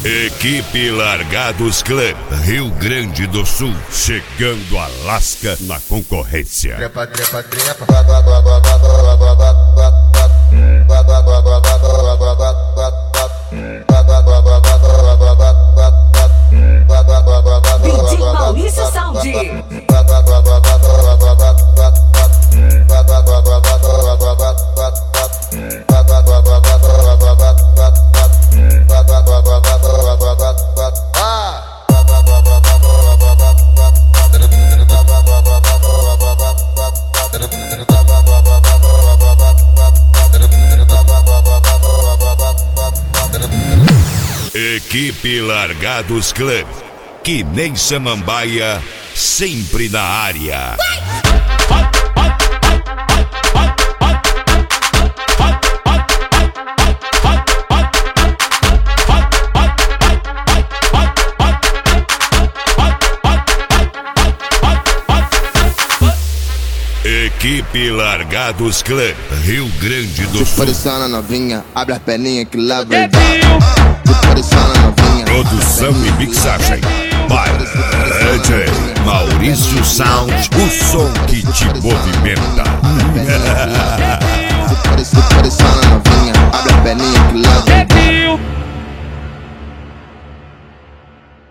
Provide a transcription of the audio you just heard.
Equipe Largados Clã, Rio Grande do Sul, chegando a lasca na concorrência. Trepa, trepa, trepa. DJ Maurício Sound. Equipe Largados Clã, que nem Samambaia, sempre na área. Equipe Largados Clã, Rio Grande do Sul. Parecendo novinha, abre as perninhas que lá vai dar. Novinha. Produção e mixagem by DJ Maurício Sound, o som que te movimenta. Parecendo novinha, abre as perninhas que lá vai dar.